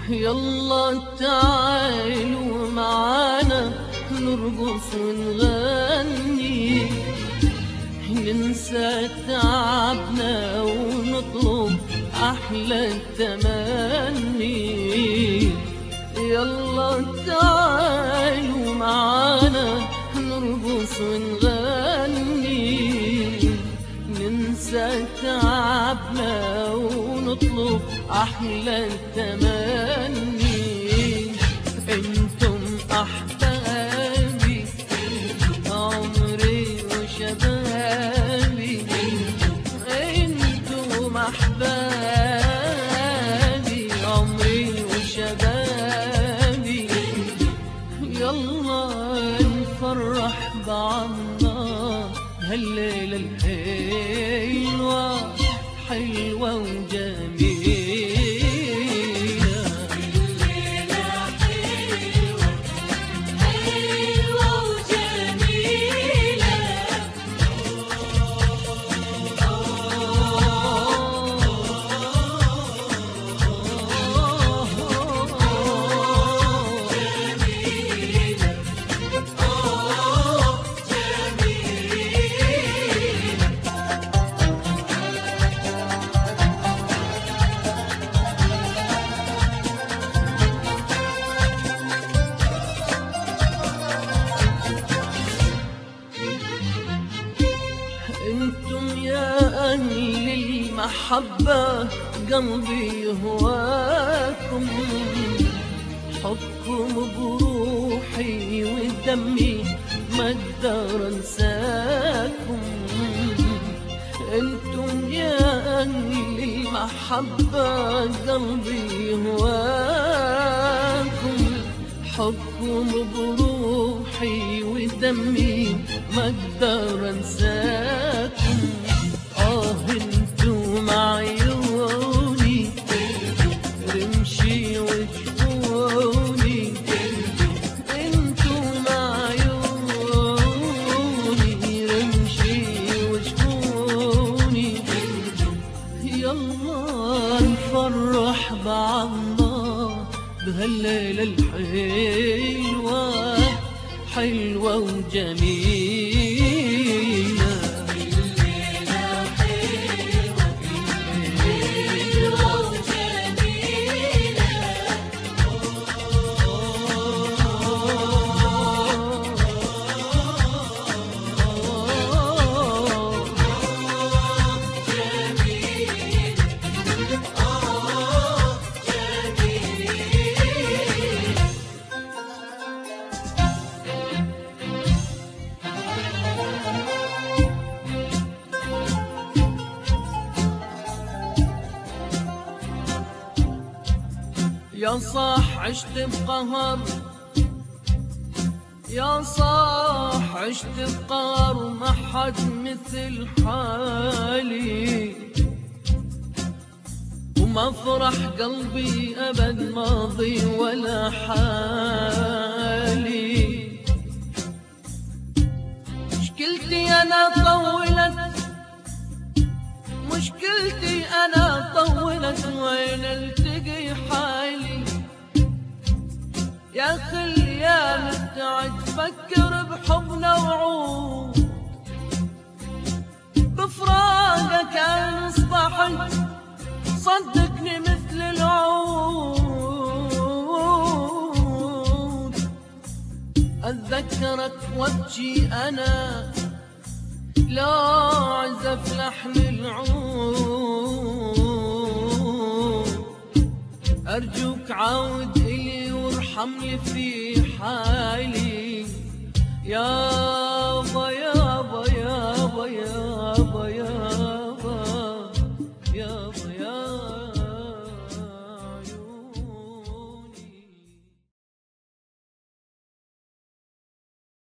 يلا تعالوا معانا نرقص ونغني، ننسى تعبنا ونطلب أحلى التمني. يلا تعالوا معانا نرقص ونغني، ننسى تعبنا ونطلب أحلى التمني. انتم أحبابي عمري وشبابي، انتم أحبابي عمري وشبابي. يلا نفرح بعضنا هالليلة الحلوة، حلوة وجميلة. الليلة حلوة حلوة وجميلة. انتم يا أهل المحبة قلبي يهواكم، حبكم بروحي ودمي ما اقدر انساكم. انتم يا أهل المحبة قلبي يهواكم، حبكم بروحي ودمي ما اقدر انساكم. انتم عيوني رمشي وجفوني، انتم عيوني رمشي وجفوني. يلا نفرح بعضنا بهالليلة الحلوة، حلوة وجميلة. الليلة حلوة حلوة وجميلة. يا صاح عشت بقهر، يا صاح عشت بقهر، ما حد مثل حالي. وما فرح قلبي أبد ماضي ولا حالي. مشكلتي أنا طولت، مشكلتي أنا طولت، وين التقي حالي؟ يا أخي الأيام ابتعد، فكر بحبنا وعود، بفراقك أنا أصبحت صدقني مثل العود. أتذكرك وابكي أنا لا عزف لحن العود. أرجوك عاود إلي وارحمني في حالي يا